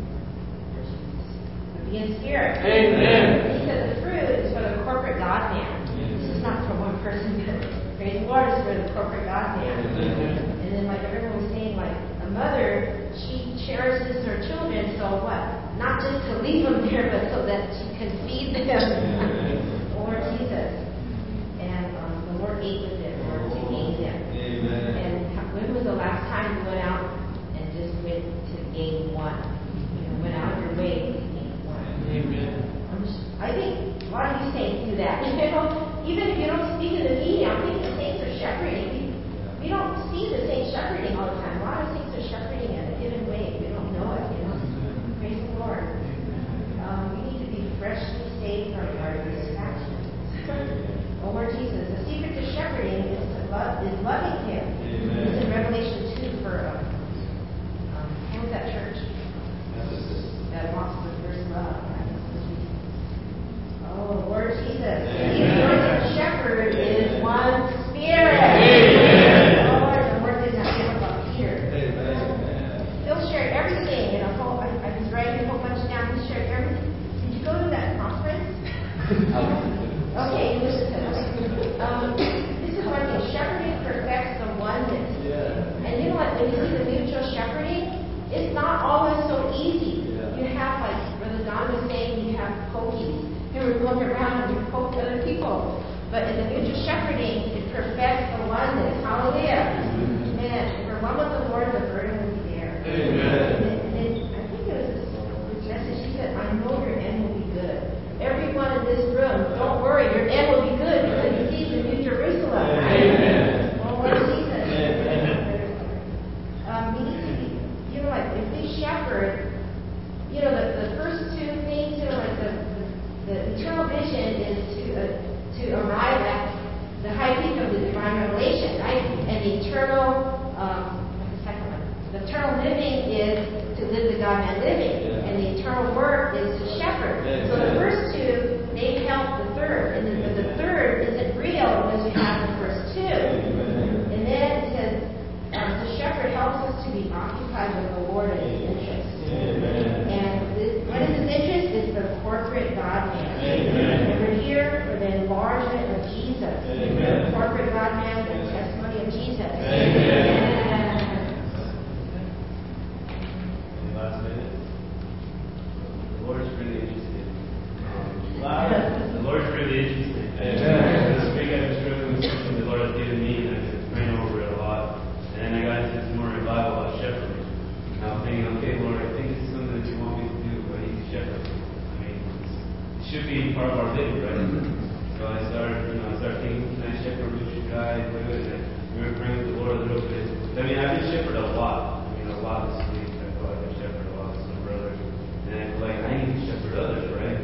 But be in spirit. He said the fruit is for the corporate God man. This is not for one person, but praise the Lord is for the corporate God man. And then like everyone was saying, like a mother, she cherishes her children, so what? Not just to leave them there, but so that she can feed them. Lord Jesus. And the Lord ate with them, the Lord gained them. And when was the last time you went out and just went to gain one? Went out of your way to gain one. I think a lot of you saints do that. Even if you don't speak in the meeting, I think the saints are shepherding. We don't see the saints shepherding all the time. A lot of saints are shepherding in a hidden way. We don't know it. Praise the Lord. We need to be freshly saved from our distractions. Oh Lord Jesus, the secret to shepherding is loving Him. It's in Revelation 2 for what was that church? That wants to first love. Oh Lord Jesus, the anointed shepherd is one spirit. Oh Lord, the Lord did not give about Peter. Phil shared everything, I was writing a whole bunch down. He shared everything. Did you go to that conference? Okay, you listened to it. This is one thing. Shepherding perfects the oneness. And you know what? When you see the mutual shepherding, it's not always so easy. You have, like Brother Don was saying, you have pokies. You were going around and you poke other people. But in the mutual shepherding, it perfects the oneness. Hallelujah. Amen. If we're one with the Lord, the burden will be there. And then I think it was this message. She said, I know your end will be good. Everyone in this room, don't worry, your end will be good because you see the New Jerusalem. Amen. Oh, Lord Jesus. We need to be, like if we shepherd, the first two things, like the eternal vision is to arrive at the high peak of the divine revelation, right? And the eternal, what's the second one? The eternal living is to live the God-man living, and the eternal work is to shepherd. So the first two, they help the third, and the third isn't real unless we have the first two. And then it says, the shepherd helps us to be occupied with the Lord and His interests. And what is His interest? Is the corporate God-man. And we're here for the enlargement of Jesus. The corporate God-man, the testimony of Jesus. Last minute. The Lord's really interested. The Lord's really interested. This week I've been struggling with something the Lord has given me, and I've been praying over it a lot. And then I got into some more revival about shepherding. And I'm thinking, okay, Lord, I think this is something that you want me to do, but I need to shepherd. I mean, it should be part of our living, right? So I started thinking, can I shepherd? Who should I do it? And we were praying with the Lord a little bit. I mean, I've been shepherded a lot. A lot this week. I feel like I shepherd a lot with some brothers. And I feel like I need to shepherd others, right?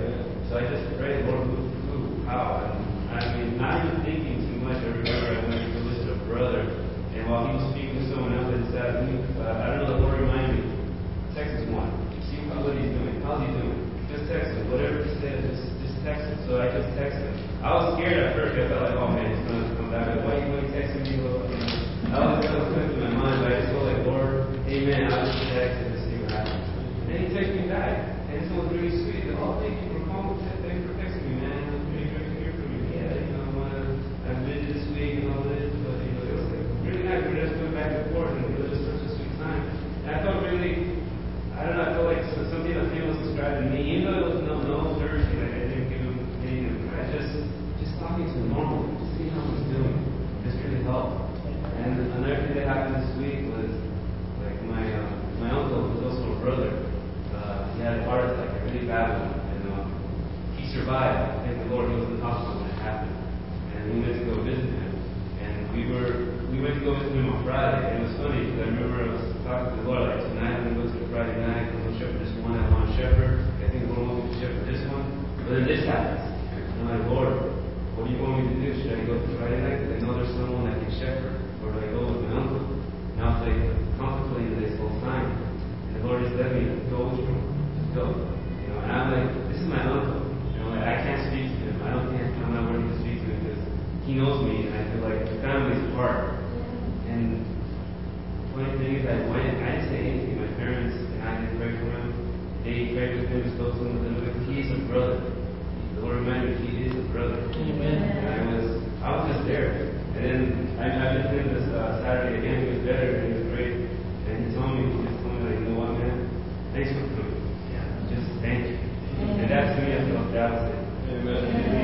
just text him. I was scared at first. I felt like, oh man, he's going to come back. Like, why are you texting me? That was coming to my mind, but I just felt like, Lord, amen. I'll just text and see what happens. And then he texted me back. And this was really sweet. Oh, thank you for calling. Thanks for texting me, man. It was really great to hear from you. Yeah, I've been this week and all this, but it was like really nice. We're just going back and forth, and it was just such a sweet time. And I felt really, I don't know, I felt like something that Tim was describing to me, even though it was no Thursday, like I didn't give him anything to cry, just talking to him normally, just seeing how he's doing, just really helped. And another thing that happened this week was, like, my uncle, who's also a brother, he had a heart attack, a really bad one, and he survived. Thank the Lord, he was in the hospital when it happened. And we went to go visit him. And we went to go visit him on Friday. And it was funny because I remember I was talking to the Lord, like, tonight I'm going to go to the Friday night, I'm going to shepherd this one, I want to shepherd. I think the Lord wants me to shepherd this one. But then this happens. And I'm like, Lord, what do you want me to do? Should I go to Friday night? Because I know there's someone that can shepherd. Or do I go with my uncle? And I was like contemplating this whole time. And the Lord just let me go with him. Go. And I'm like, this is my uncle. Like, I can't speak to him. I'm not worthy to speak to him because he knows me, and I feel like the family is apart. And the funny thing is, I didn't say anything. My parents and I didn't pray for him. They prayed with him, spoke to him with him, because he is a brother. The Lord reminded me he is a brother. Amen. And I was just there. And then I visited him this Saturday again. He was better, and he was great. And he told me, like, you know what, man? Thanks for coming. Just thank you. And that to me, I felt that was it. Amen.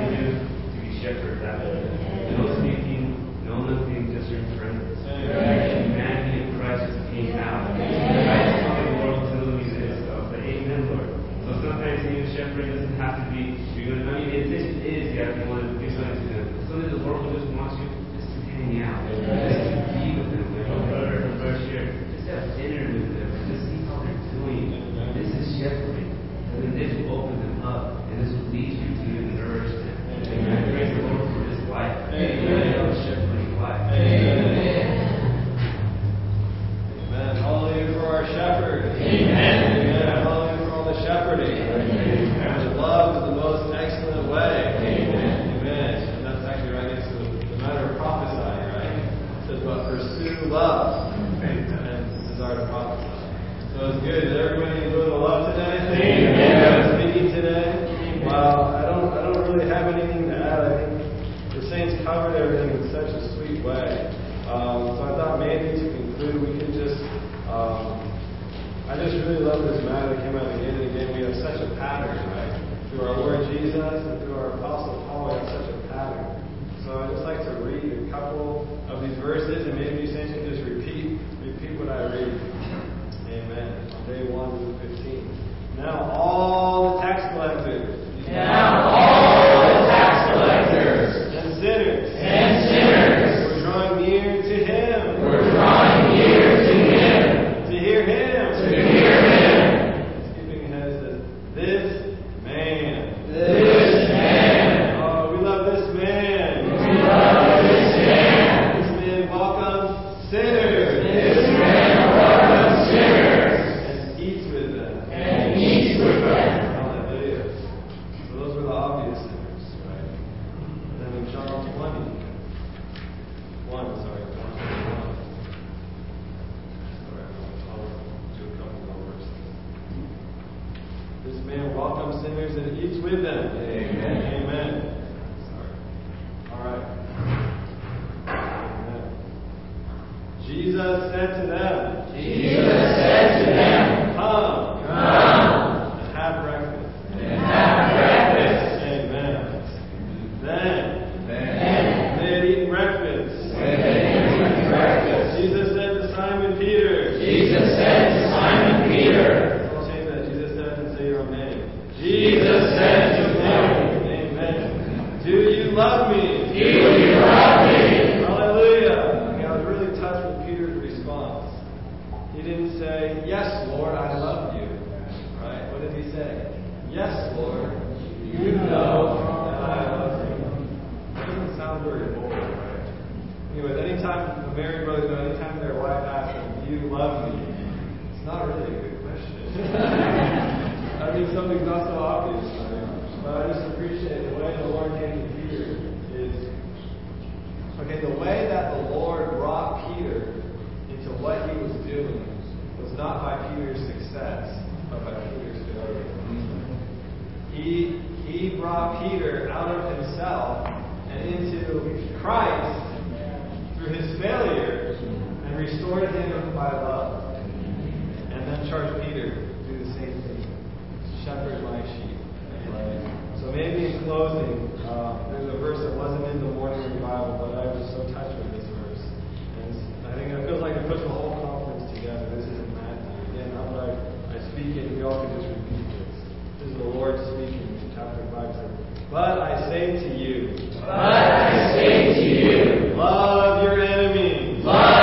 To be shepherd that way. No speaking, no nothing, just your presence. The humanity of Christ just came out. I just felt like the Lord was telling me this. So I was like, amen, Lord. So sometimes even shepherding doesn't have to be, it is, you have to want to do something to them. Sometimes the Lord will just want you just to hang out. Just to be with them. Like my brother and brother share. Just have dinner with them. Just see how they're doing. This is shepherding. And this will open them up, and this will lead you to even nourish them. Amen. Praise the Lord for this life. Amen. Shepherding life. Amen. Amen. Hallelujah for our shepherd. Amen. Amen. Hallelujah for all the shepherding. Amen. Love is the most excellent way. Amen. Amen. And that's actually right next to the matter of prophesying, right? It says, but pursue love and desire to prophesy. So it's good. Did everybody enjoy the love today? Amen. Speaking today. Wow, I don't really have anything to add. I think the saints covered everything in such a sweet way. So I thought maybe to conclude, we could just. I just really love this matter that came out again and again. We have such a pattern, right? Through our Lord Jesus and through our Apostle Paul, we have such a pattern. So I'd just like to read a couple of these verses, and maybe you saints can just repeat what I read. Amen. On day 1 through 15. Now all the tax collectors. And sinners. Were drawing near to him. To hear him. Skipping ahead it says, this man. Oh, we love this man. This man welcomes sinners. Hallelujah. So those were the obvious sinners, right? And then in John 21. I'll do a couple more verses. This man welcomes sinners and eats with them. Amen. All right. Amen. Jesus said to them. Come. And have breakfast. Amen. Then they had eaten breakfast. Jesus said to Simon Peter. Don't change that. Jesus said and say your own name. Jesus said to him. Amen. Do you love me? Hallelujah. I was really touched with Peter's response. He didn't say, yes, Lord, I love you. Right? What did he say? Yes, Lord, you know that I love you. That doesn't sound very bold, right? Anyways, anytime a married brother, anytime their wife asks them, do you love me? It's not really a good question. I mean, something's not so obvious, right? But I just appreciate the way the Lord saying the way that the Lord brought Peter into what he was doing was not by Peter's success, but by Peter's failure. He brought Peter out of himself and into Christ through his failure and restored him by love. And then charged Peter to do the same thing. Shepherd my sheep. Right? So maybe in closing, there's a verse that wasn't in the morning revival, but I was so touched with this verse. And I think it feels like it puts the whole conference together. This is in Matthew. Again, not that I speak it, we all can just repeat this. This is the Lord speaking in chapter 5. But I say to you, love your enemies.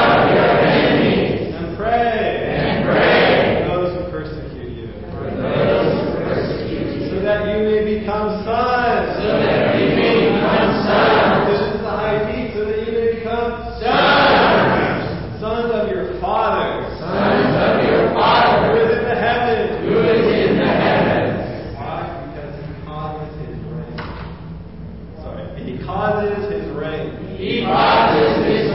And pray. For those who persecute you. So that you may become sons. This is the high peak, so that you may become sons. Sons of your Father. Who is in the heavens. Why? Because He causes His rain. He causes His rain. He causes His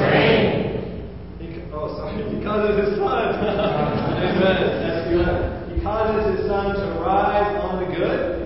sun. Amen. That's good. He causes His sun to rise on the good.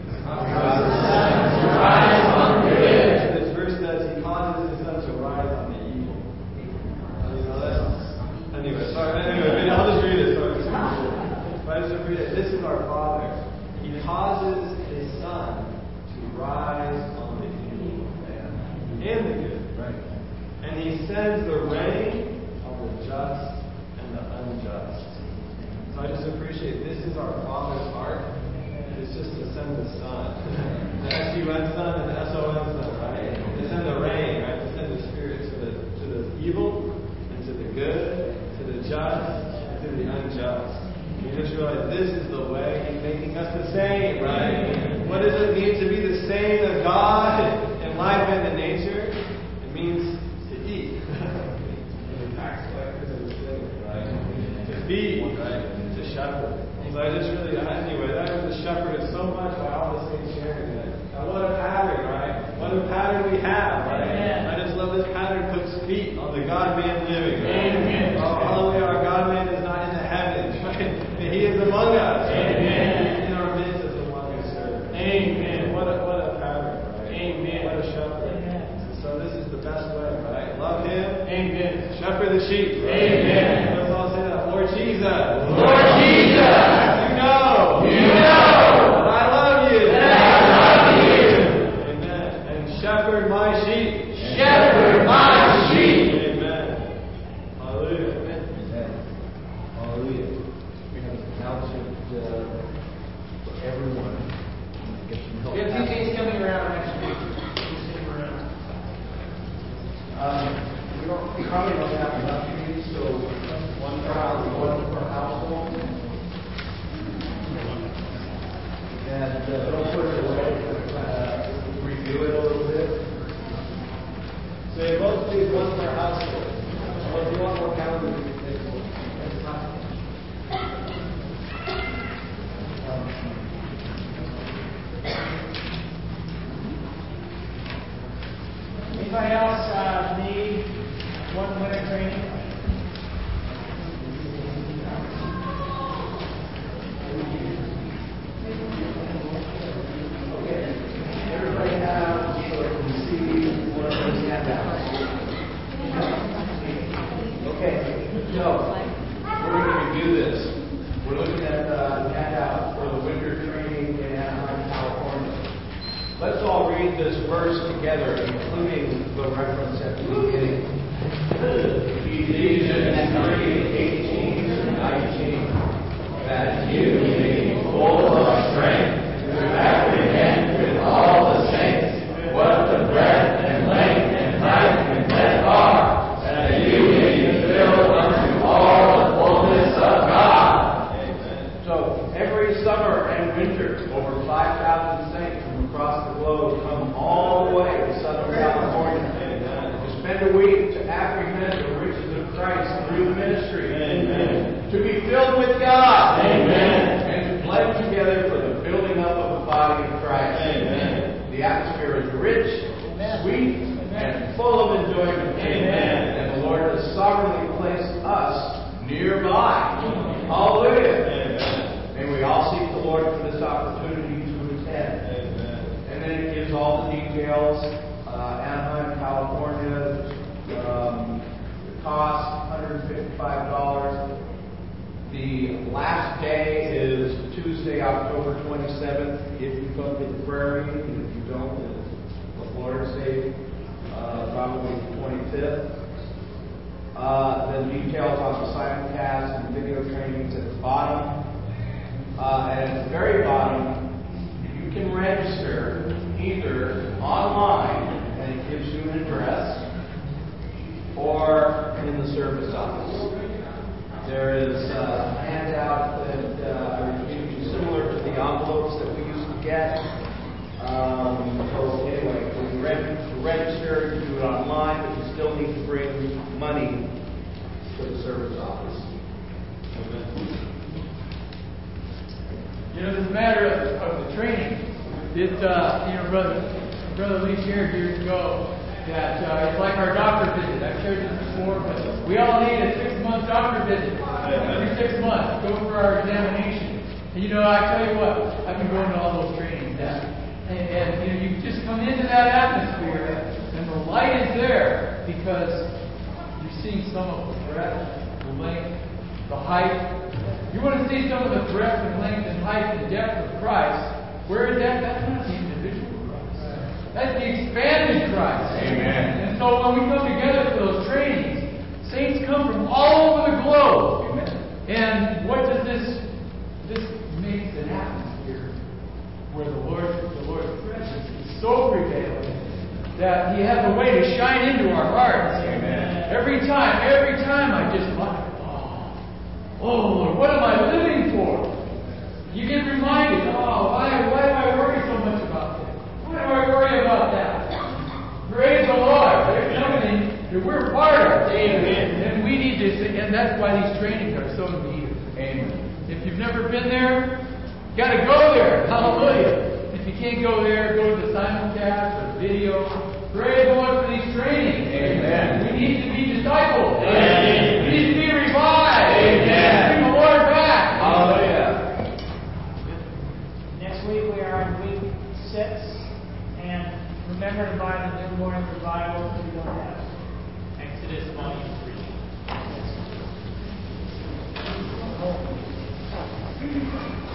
This verse says He causes His sun to rise on the evil. You know that? Anyway, I'll just read it. Sorry. I just read it. This is our Father. He causes His sun to rise on the evil and the good. Right. And He sends the rain on the just and the unjust. So I just appreciate this is our Father's heart. It's just to send the sun. The S-U-N sun and the S-O-N sun, right? To send the rain, right? To send the Spirit to the evil and to the good, to the just and to the unjust. You just realize this is the way He's making us the same, right? What does it mean to be the same as God in life and in nature? It means to eat. The tax collectors and the sinners, right? To feed, right? To shepherd. So I just really, anyway, that was the shepherded so much by all the saints sharing it. And what a pattern, right? What a pattern we have, right? Amen. I just love this pattern puts feet on the God-man living, right? Amen. Oh, hallelujah, our God-man is not in the heavens, right? He is among us. Amen. In our midst as among His servants. Amen. What a pattern, right? Amen. What a shepherd. Amen. So this is the best way, right? Love Him. Amen. Shepherd the sheep. Right? Amen. Let's all say that. Lord Jesus. Lord Jesus. You know that I love you. Amen. And shepherd my sheep. Amen. Hallelujah. Amen. Hallelujah. We have an announcement for everyone. Get some help. We have PJs coming around next week. We probably don't have enough meetings, so one per household. And don't put it away. Review it a little bit. So you both please one per household. Well, if you want more calendars, you can take one. Anybody else need one winter training? Everybody have so they can see one of those handouts. Okay, so we're going to review this. We're looking at the handout for the winter training in Anaheim, California. Let's all read this verse together, including the reference at the beginning. Ephesians 3:18-19. That you may be full of strength to apprehend with all the saints what the breadth and length and height and depth are, that you may be filled unto all the fullness of God. Amen. So every summer and winter, over 5,000 saints from across the globe come all the way to Southern California to spend a week to apprehend the riches of Christ through the ministry. Amen. To be filled with God. Amen. And to blend together for the building up of the body of Christ. Amen. The atmosphere is rich, sweet, and and full of enjoyment. Amen. And the Lord has sovereignly placed us nearby. Hallelujah. Amen. May we all seek the Lord for this opportunity to attend. Amen. And then it gives all the details. Anaheim, California. The cost, $155. The last day is Tuesday, October 27th. If you come to the prayer meeting, and if you don't, then it's Lord's Day, probably the 25th. The details on the simulcast and video trainings at the bottom. And at the very bottom, you can register either online, and it gives you an address, or in the service office. There is a handout that I reviewed you similar to the envelopes that we used to get. So anyway, when you register, you do it online, but you still need to bring money to the service office. You know, this matter of the training, Brother Lee shared years ago that it's like our doctor visit. I've shared this before, but we all need a 6-month doctor visit. Every 6 months, go for our examination. And I tell you what, I've been going to all those trainings, and you just come into that atmosphere, and the light is there because you're seeing some of the breadth, the length, the height. You want to see some of the breadth and length and height and depth of Christ. Where is that? That's not the individual Christ. That's the expanded Christ. Amen. And so when we come together for those trainings, saints come from all over the globe. Amen. And what does this makes an atmosphere where the Lord's presence is so prevailing that He has a way to shine into our hearts. Amen. Every time I just wonder, oh Lord, what am I living for? You get reminded, why do I worry so much about this? Why do I worry about that? Praise the Lord. There's something that we're part of. Amen. And we need to, and that's why these trainings are so needed. Amen. If you've never been there, you got to go there. Hallelujah. If you can't go there, go to the simulcast or video. Praise the Lord for these trainings. Amen. We need to be disciples. Amen. We need to be revived. Amen. Bring the Lord back. Hallelujah. Next week we are in week 6, and remember to buy the New Morning Revival if you don't have it. Exodus Volume 3.